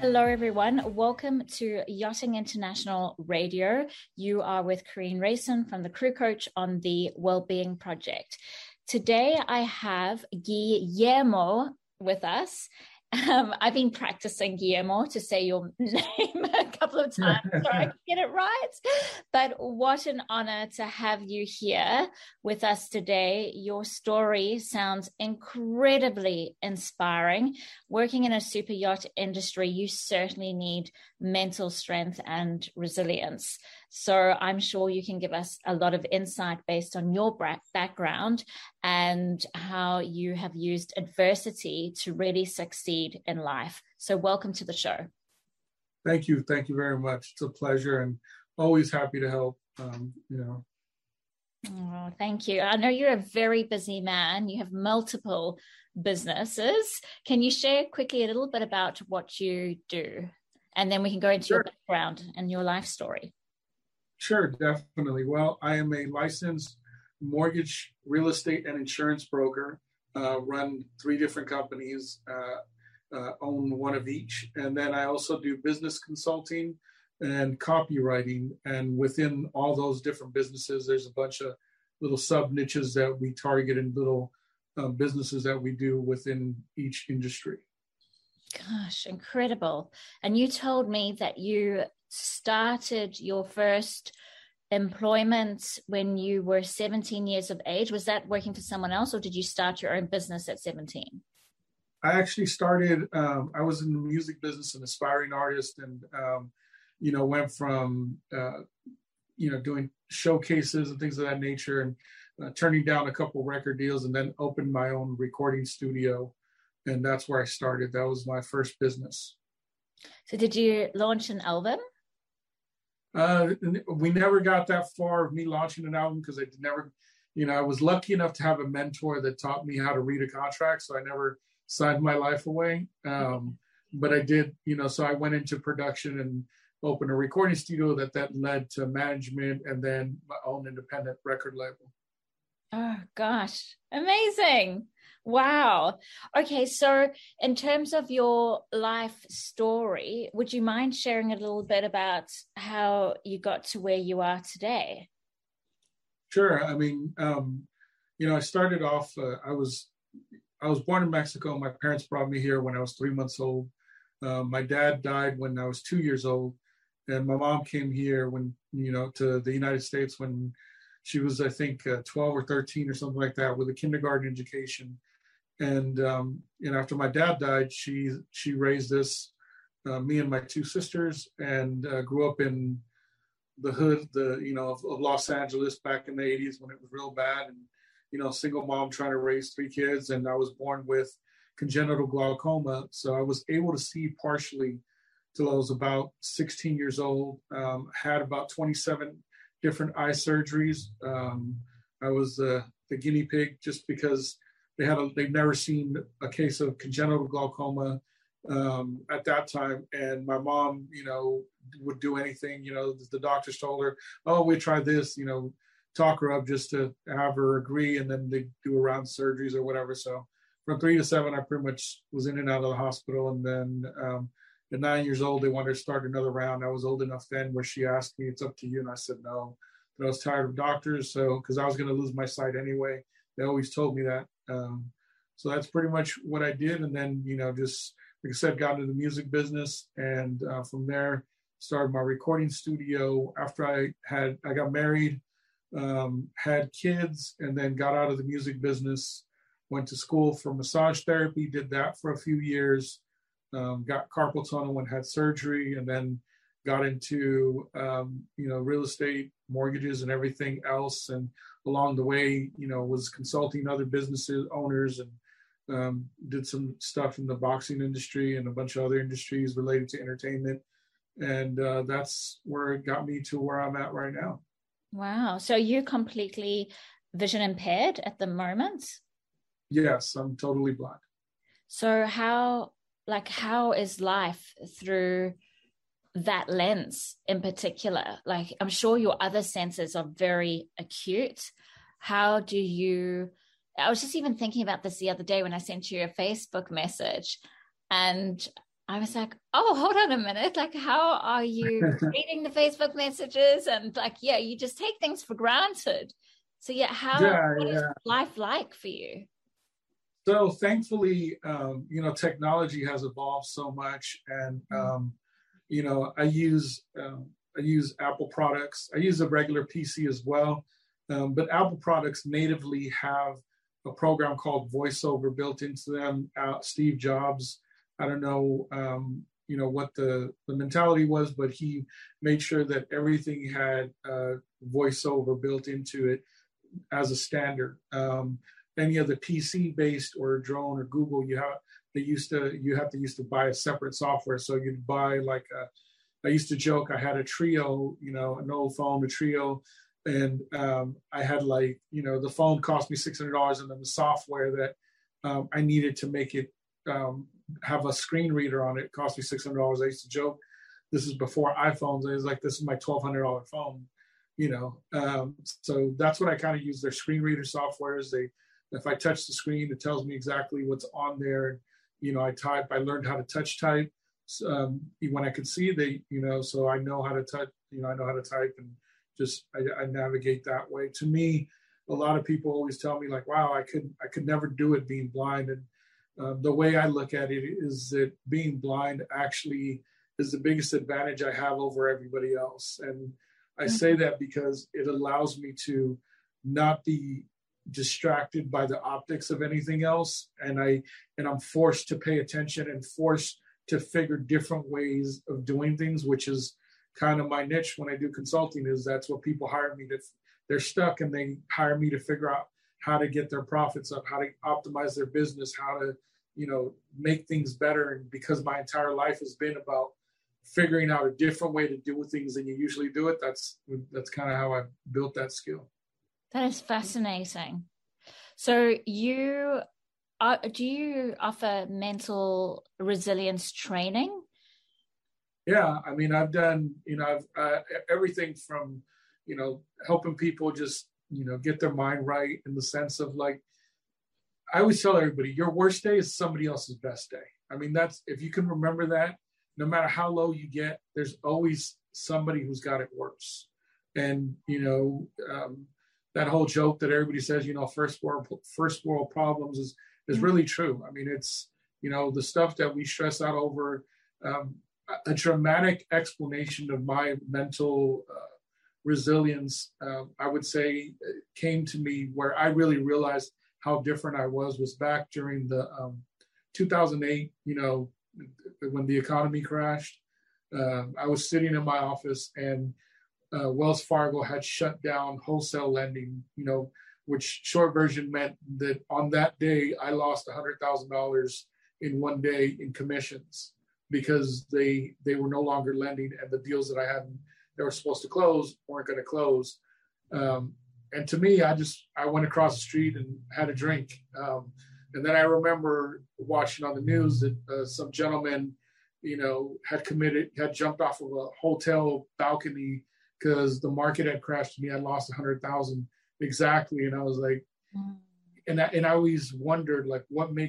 Hello, everyone. Welcome to Yachting International Radio. You are with Corrine Rayson from the Crew Coach on the Wellbeing Project. Today, I have Guillermo with us. I've been practicing, Guillermo, to say your name a couple of times so I can get it right. But what an honor to have you here with us today. Your story sounds incredibly inspiring. Working in a super yacht industry, you certainly need mental strength and resilience. So I'm sure you can give us a lot of insight based on your background and how you have used adversity to really succeed in life. So welcome to the show. Thank you. Thank you very much. It's a pleasure and always happy to help. Oh, thank you. I know you're a very busy man. You have multiple businesses. Can you share quickly a little bit about what you do? And then we can go into your background and your life story. Sure, definitely. Well, I am a licensed mortgage, real estate, and insurance broker. Run 3 different companies, own one of each. And then I also do business consulting and copywriting. And within all those different businesses, there's a bunch of little sub niches that we target and little businesses that we do within each industry. Gosh, incredible. And you told me that you started your first employment when you were 17 years of age. Was that working for someone else, or did you start your own business at 17? I actually started, I was in the music business, an aspiring artist, and, went from, doing showcases and things of that nature and turning down a couple record deals, and then opened my own recording studio. And that's where I started. That was my first business. So did you launch an album? We never got that far of me launching an album because I was lucky enough to have a mentor that taught me how to read a contract. So I never signed my life away. But I did, so I went into production and opened a recording studio that led to management and then my own independent record label. Oh, gosh. Amazing. Wow. Okay. So in terms of your life story, would you mind sharing a little bit about how you got to where you are today? Sure. I mean, I started off, I was born in Mexico. My parents brought me here when I was 3 months old. My dad died when I was 2 years old. And my mom came here to the United States when she was, I think, 12 or 13 or something like that with a kindergarten education. And after my dad died, she raised us, me and my 2 sisters, and grew up in the hood, of Los Angeles back in the 80s when it was real bad. And, single mom trying to raise 3 kids. And I was born with congenital glaucoma. So I was able to see partially till I was about 16 years old, had about 27 different eye surgeries. I was the guinea pig just because they've never seen a case of congenital glaucoma at that time. And my mom, would do anything, the doctors told her, oh, we tried this, talk her up just to have her agree. And then they do around surgeries or whatever. So from 3 to 7, I pretty much was in and out of the hospital. And then at 9 years old, they wanted to start another round. I was old enough then where she asked me, it's up to you. And I said, no, but I was tired of doctors. So, because I was going to lose my sight anyway. They always told me that. So that's pretty much what I did. And then, just like I said, got into the music business. And from there, started my recording studio. After I got married, had kids, and then got out of the music business, went to school for massage therapy, did that for a few years, got carpal tunnel and had surgery, and then got into, real estate, mortgages, and everything else. And along the way, was consulting other businesses, owners, and did some stuff in the boxing industry and a bunch of other industries related to entertainment. And that's where it got me to where I'm at right now. Wow. So you're completely vision impaired at the moment? Yes, I'm totally blind. So how is life through that lens in particular? Like, I'm sure your other senses are very acute. How do you, I was just even thinking about this the other day when I sent you a Facebook message, and I was like, oh, hold on a minute. Like, how are you reading the Facebook messages? And like, yeah, you just take things for granted. So yeah, Yeah, what is yeah. life like for you? So thankfully, technology has evolved so much, and I use Apple products. I use a regular PC as well, but Apple products natively have a program called VoiceOver built into them. Steve Jobs, I don't know, what the mentality was, but he made sure that everything had VoiceOver built into it as a standard. Any of the PC based or drone or Google, you have to buy a separate software. So you'd buy like I used to joke I had a Trio, an old phone, a Trio, and I had the phone cost me $600, and then the software that I needed to make it have a screen reader on it cost me $600. I used to joke, this is before iPhones. I was like, this is my $1,200 phone. So that's what I kind of use. Their screen reader softwares. If I touch the screen, it tells me exactly what's on there. I learned how to touch type when I could see so I know how to touch, I know how to type, and just I navigate that way. To me, a lot of people always tell me like, wow, I could never do it being blind. And the way I look at it is that being blind actually is the biggest advantage I have over everybody else. And I say that because it allows me to not be distracted by the optics of anything else, and I'm forced to pay attention and forced to figure different ways of doing things, which is kind of my niche when I do consulting. Is that's what people hire me to. They're stuck and they hire me to figure out how to get their profits up, how to optimize their business, how to make things better. And because my entire life has been about figuring out a different way to do things than you usually do it, that's kind of how I built that skill. That is fascinating. So do you offer mental resilience training? Yeah, I mean, I've done, I've everything from, helping people just, get their mind right, in the sense of like, I always tell everybody, your worst day is somebody else's best day. I mean, if you can remember that, no matter how low you get, there's always somebody who's got it worse. And, that whole joke that everybody says, first world problems is really true. I mean, it's, the stuff that we stress out over. A dramatic explanation of my mental resilience, I would say, came to me where I really realized how different I was back during the 2008, when the economy crashed. I was sitting in my office, and Wells Fargo had shut down wholesale lending, which short version meant that on that day, I lost $100,000 in one day in commissions, because they were no longer lending, and the deals that they were supposed to close weren't going to close. And to me, I went across the street and had a drink. And then I remember watching on the news that some gentleman, had jumped off of a hotel balcony because the market had crashed and he had lost 100,000 exactly. And I was like, and I always wondered, like,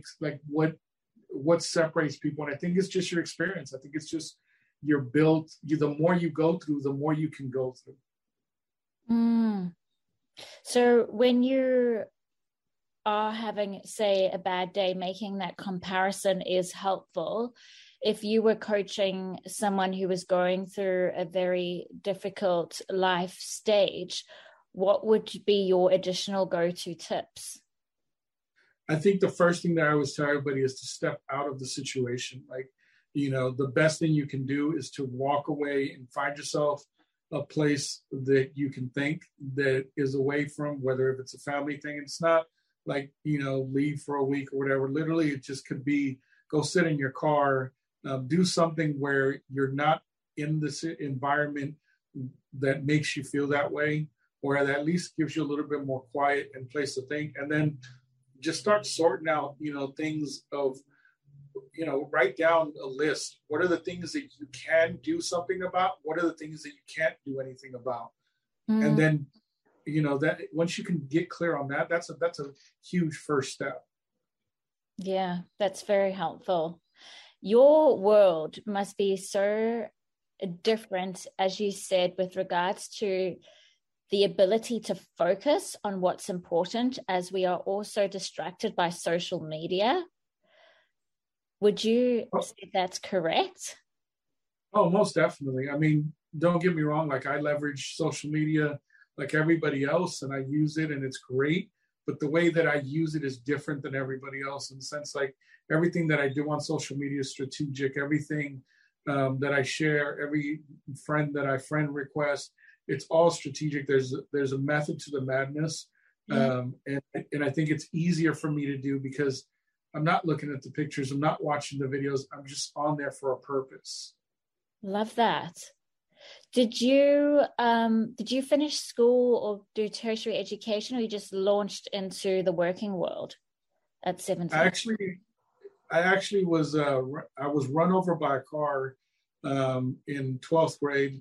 what separates people. And I think it's just your experience. I think it's just the more you go through, the more you can go through. So when you are having, say, a bad day, making that comparison is helpful. If you were coaching someone who was going through a very difficult life stage, what would be your additional go-to tips? I think the first thing that I always tell everybody is to step out of the situation. Like, the best thing you can do is to walk away and find yourself a place that you can think that is away from, whether if it's a family thing. It's not like, leave for a week or whatever. Literally, it just could be go sit in your car, do something where you're not in this environment that makes you feel that way, or that at least gives you a little bit more quiet and place to think. And then just start sorting out, things of, write down a list. What are the things that you can do something about? What are the things that you can't do anything about? And then, that once you can get clear on that, that's a huge first step. Yeah, that's very helpful. Your world must be so different, as you said, with regards to the ability to focus on what's important, as we are also distracted by social media. Would you say that's correct? Oh, most definitely. I mean, don't get me wrong. Like, I leverage social media like everybody else, and I use it, and it's great. But the way that I use it is different than everybody else, in the sense, like, everything that I do on social media is strategic. Everything that I share, every friend that I friend request, it's all strategic. There's a method to the madness, and I think it's easier for me to do because I'm not looking at the pictures, I'm not watching the videos. I'm just on there for a purpose. Love that. Did you finish school or do tertiary education, or you just launched into the working world at 17? I actually was I was run over by a car in 12th grade,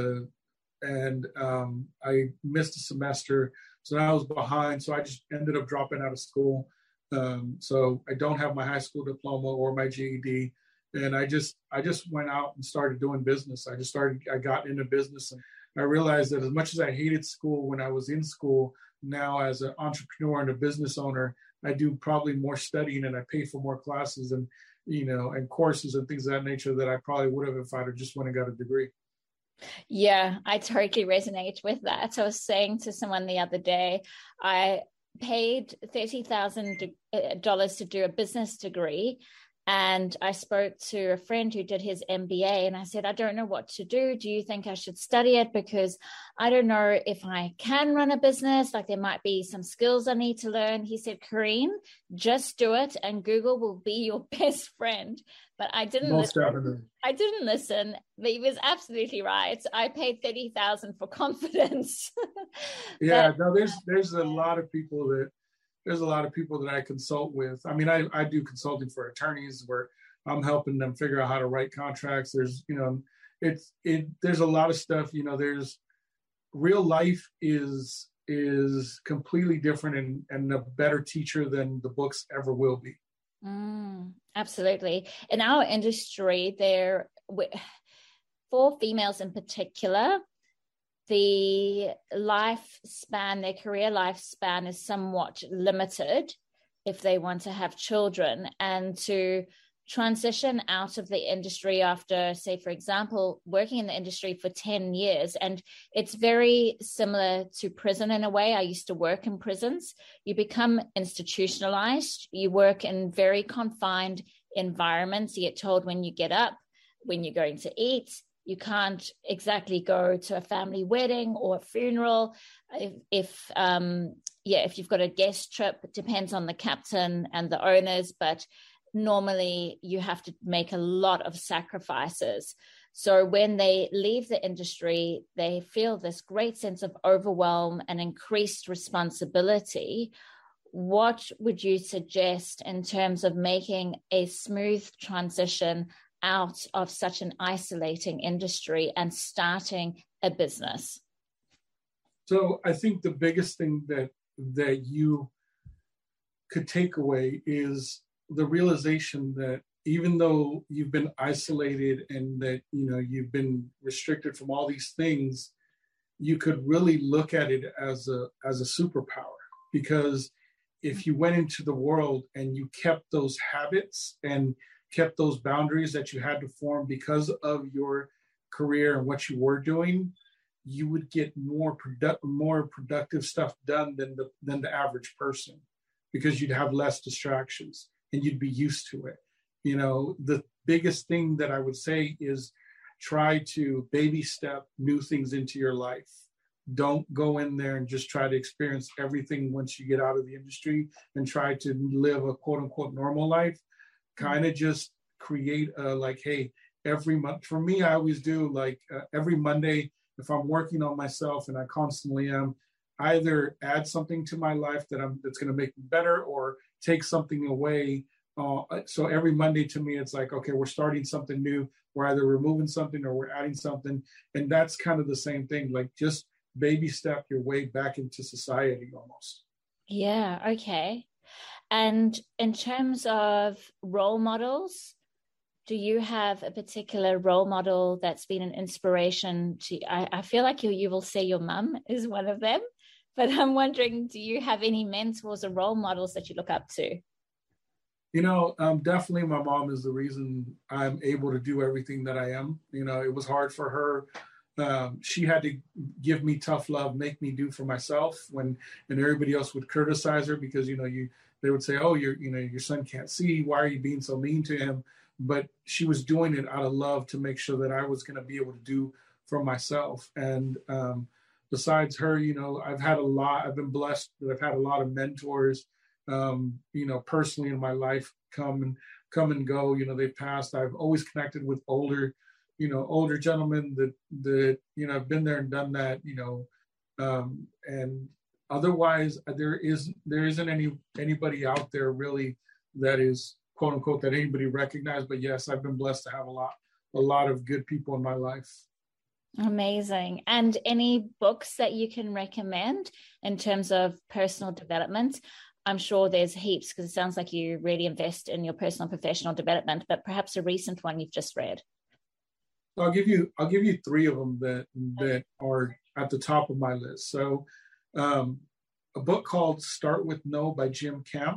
and I missed a semester, so I was behind. So I just ended up dropping out of school. So I don't have my high school diploma or my GED, and I just went out and started doing business. I got into business, and I realized that as much as I hated school when I was in school, now as an entrepreneur and a business owner, I do probably more studying, and I pay for more classes and and courses and things of that nature that I probably would have if I'd have just went and got a degree. Yeah, I totally resonate with that. I was saying to someone the other day, I paid $30,000 to do a business degree. And I spoke to a friend who did his MBA, and I said, I don't know what to do. Do you think I should study it? Because I don't know if I can run a business. Like, there might be some skills I need to learn. He said, Kareen, just do it and Google will be your best friend. But I didn't listen. I didn't listen, but he was absolutely right. I paid $30,000 for confidence. Yeah, no, there's a lot of people that I consult with. I mean, I do consulting for attorneys where I'm helping them figure out how to write contracts. There's, there's a lot of stuff, there's real life is completely different and a better teacher than the books ever will be. Absolutely. In our industry, for females in particular, their career lifespan is somewhat limited if they want to have children, and to transition out of the industry after, say, for example, working in the industry for 10 years. And it's very similar to prison in a way. I used to work in prisons. You become institutionalized. You work in very confined environments. You get told when you get up, when you're going to eat. You can't exactly go to a family wedding or a funeral. If you've got a guest trip, it depends on the captain and the owners, but normally you have to make a lot of sacrifices. So when they leave the industry, they feel this great sense of overwhelm and increased responsibility. What would you suggest in terms of making a smooth transition out of such an isolating industry and starting a business? So I think the biggest thing that you could take away is the realization that even though you've been isolated and that you've been restricted from all these things, you could really look at it as a superpower. Because if you went into the world and you kept those habits and kept those boundaries that you had to form because of your career and what you were doing, you would get more productive stuff done than the average person, because you'd have less distractions and you'd be used to it. The biggest thing that I would say is try to baby step new things into your life. Don't go in there and just try to experience everything once you get out of the industry and try to live a quote unquote normal life. Kind of just create hey, every month. For me, I always do every Monday, if I'm working on myself, and I constantly am, either add something to my life that's going to make me better or take something away. So every Monday to me, it's like, okay, we're starting something new. We're either removing something or we're adding something. And that's kind of the same thing, like just baby step your way back into society almost. Yeah, okay. And in terms of role models, Do you have a particular role model that's been an inspiration to you? I feel like you will say your mum is one of them, but I'm wondering, do you have any mentors or role models that you look up to? Definitely my mom is the reason I'm able to do everything that I am. It was hard for her. She had to give me tough love, make me do for myself and everybody else would criticize her because, they would say, oh, your son can't see. Why are you being so mean to him? But she was doing it out of love to make sure that I was going to be able to do for myself. And besides her, I've been blessed that I've had a lot of mentors, personally in my life come and go. They've passed. I've always connected with older gentlemen that have been there and done that, and otherwise there isn't anybody out there really that is quote unquote that anybody recognized. But yes, I've been blessed to have a lot of good people in my life. Amazing. And any books that you can recommend in terms of personal development? I'm sure there's heaps because it sounds like you really invest in your personal and professional development, but perhaps a recent one you've just read. I'll give you three of them that are at the top of my list. So a book called Start With No by Jim Camp.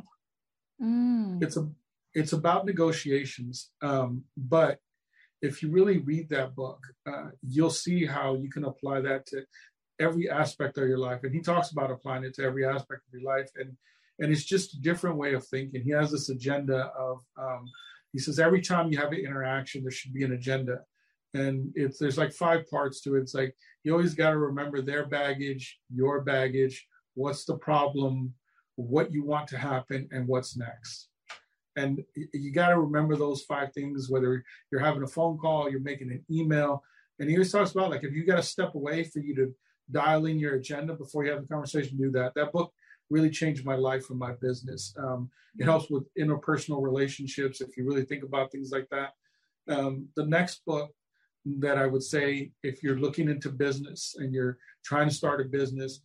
It's about negotiations. But if you really read that book, you'll see how you can apply that to every aspect of your life. And he talks about applying it to every aspect of your life. And it's just a different way of thinking. He has this agenda of, he says, every time you have an interaction, there should be an agenda. And there's like 5 parts to it. It's like, you always got to remember their baggage, your baggage, what's the problem, what you want to happen, and what's next. And you got to remember those 5 things, whether you're having a phone call, you're making an email. And he always talks about, like, if you got to step away for you to dial in your agenda before you have the conversation, do that. That book really changed my life and my business. It helps with interpersonal relationships if you really think about things like that. The next book that I would say, if you're looking into business and you're trying to start a business,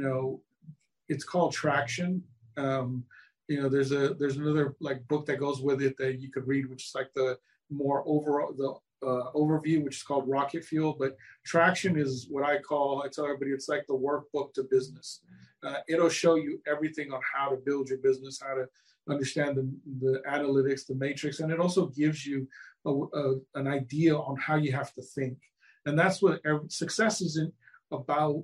it's called Traction. There's another like book that goes with it that you could read, which is like the more overall, overview, which is called Rocket Fuel. But Traction is what I tell everybody, it's like the workbook to business. It'll show you everything on how to build your business, how to understand the analytics, the matrix, and it also gives you an idea on how you have to think. And that's what success isn't about,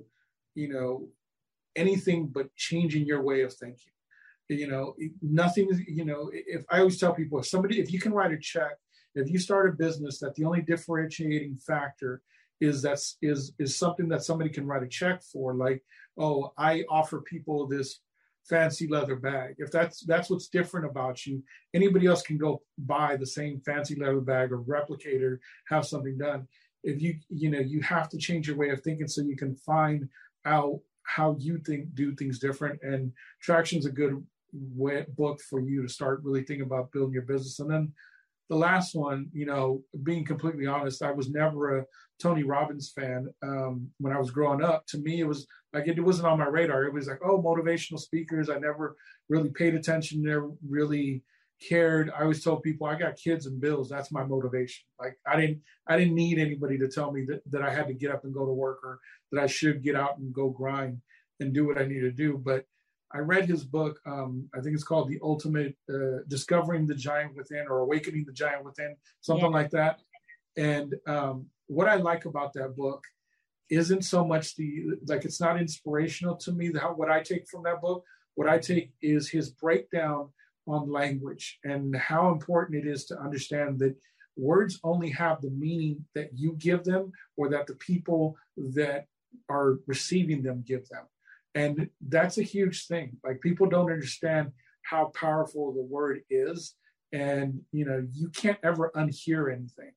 anything but changing your way of thinking. Nothing, if I always tell people, if you can write a check, if you start a business, that the only differentiating factor is something that somebody can write a check for, like, oh, I offer people this fancy leather bag. If that's what's different about you, anybody else can go buy the same fancy leather bag or replicate or have something done. If you have to change your way of thinking so you can find out how you do things different. And Traction's a good book for you to start really thinking about building your business. And then the last one, being completely honest, I was never a Tony Robbins fan when I was growing up. To me, it was like, it wasn't on my radar. It was like, oh, motivational speakers. I never really paid attention, never really cared. I always told people, I got kids and bills. That's my motivation. Like, I didn't need anybody to tell me that I had to get up and go to work, or that I should get out and go grind and do what I need to do. But I read his book. I think it's called The Ultimate Discovering the Giant Within, or Awakening the Giant Within, something like that. And what I like about that book isn't so much it's not inspirational to me. What I take from that book, what I take is his breakdown on language and how important it is to understand that words only have the meaning that you give them, or that the people that are receiving them give them. And that's a huge thing. Like, people don't understand how powerful the word is. And, you can't ever unhear anything.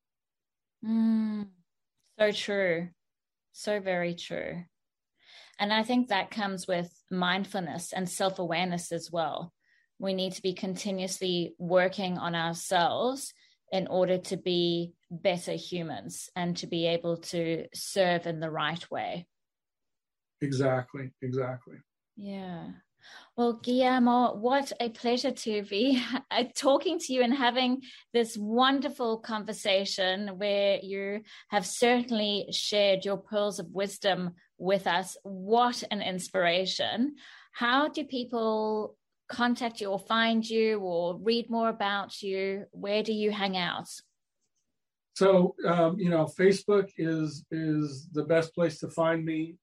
So true. So very true. And I think that comes with mindfulness and self-awareness as well. We need to be continuously working on ourselves in order to be better humans and to be able to serve in the right way. Exactly. Yeah. Well, Guillermo, what a pleasure to be talking to you and having this wonderful conversation where you have certainly shared your pearls of wisdom with us. What an inspiration. How do people contact you or find you or read more about you? Where do you hang out? So, Facebook is the best place to find me.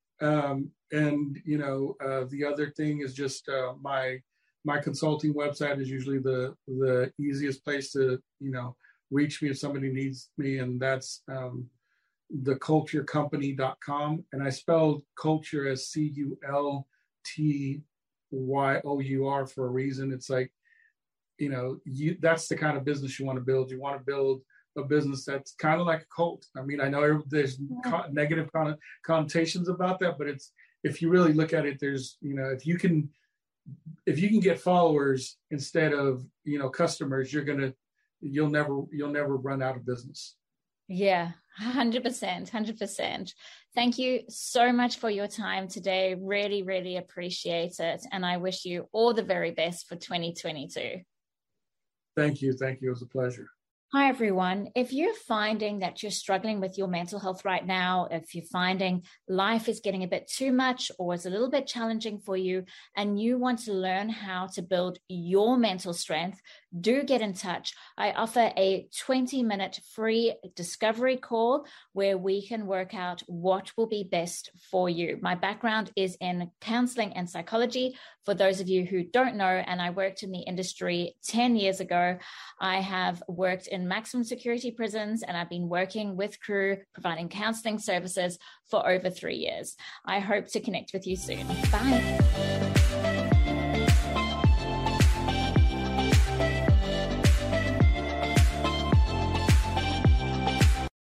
The other thing is just my consulting website is usually the easiest place to reach me if somebody needs me, and that's theculturecompany.com. And I spelled culture as CULTYOUR for a reason. It's like, that's the kind of business you want to build. You want to build a business that's kind of like a cult. I mean, I know there's negative connotations about that, but if you really look at it, there's, if you can get followers instead of, customers, you'll never run out of business. Yeah, 100%. Thank you so much for your time today. Really, really appreciate it. And I wish you all the very best for 2022. Thank you. It was a pleasure. Hi, everyone. If you're finding that you're struggling with your mental health right now, if you're finding life is getting a bit too much or it's a little bit challenging for you and you want to learn how to build your mental strength, do get in touch. I offer a 20-minute free discovery call where we can work out what will be best for you. My background is in counseling and psychology. For those of you who don't know, and I worked in the industry 10 years ago, I have worked in maximum security prisons and I've been working with Cru, providing counseling services for over 3 years. I hope to connect with you soon. Bye.